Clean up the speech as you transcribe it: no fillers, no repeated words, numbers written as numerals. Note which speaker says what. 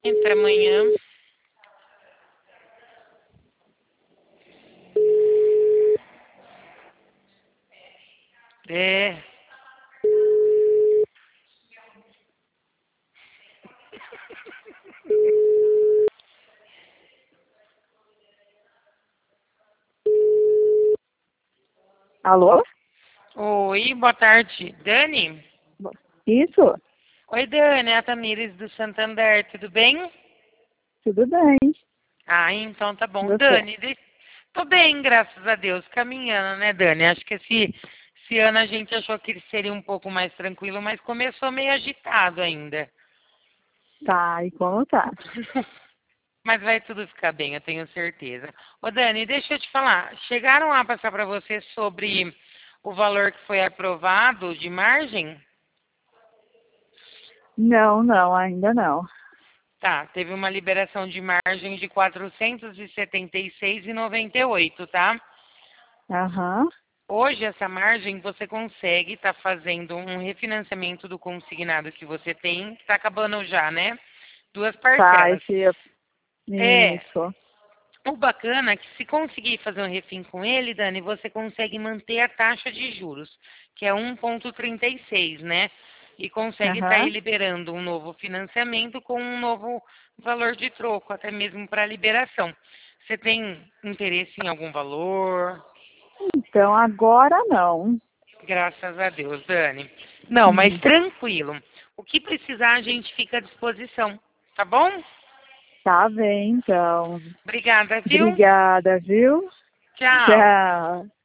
Speaker 1: Até amanhã. É.
Speaker 2: Alô?
Speaker 1: Oi, boa tarde. Dani?
Speaker 2: Isso?
Speaker 1: Oi, Dani, é a Tamires do Santander, tudo bem?
Speaker 2: Tudo bem.
Speaker 1: Ah, então tá bom.
Speaker 2: Você?
Speaker 1: Dani, tô bem, graças a Deus, caminhando, né, Dani? Acho que esse ano a gente achou que ele seria um pouco mais tranquilo, mas começou meio agitado ainda.
Speaker 2: Tá, e como tá?
Speaker 1: Mas vai tudo ficar bem, eu tenho certeza. Ô, Dani, deixa eu te falar. Chegaram a passar para você sobre o valor que foi aprovado de margem?
Speaker 2: Não, não, ainda não.
Speaker 1: Tá, teve uma liberação de margem de 476,98, tá?
Speaker 2: Aham.
Speaker 1: Hoje essa margem você consegue estar fazendo um refinanciamento do consignado que você tem, que está acabando já, né? Duas
Speaker 2: Tá,
Speaker 1: parcelas.
Speaker 2: esse...
Speaker 1: É,
Speaker 2: Isso.
Speaker 1: o bacana é que se conseguir fazer um refim com ele, Dani, você consegue manter a taxa de juros, que é 1,36, né? E consegue estar aí
Speaker 2: Aham.
Speaker 1: liberando um novo financiamento com um novo valor de troco, até mesmo para liberação. Você tem interesse em algum valor?
Speaker 2: Então, agora não.
Speaker 1: Graças a Deus, Dani. Não, mas
Speaker 2: Uhum.
Speaker 1: tranquilo. O que precisar, a gente fica à disposição, tá bom?
Speaker 2: Tá bem, então.
Speaker 1: Obrigada, viu?
Speaker 2: Obrigada, viu?
Speaker 1: Tchau.
Speaker 2: Tchau.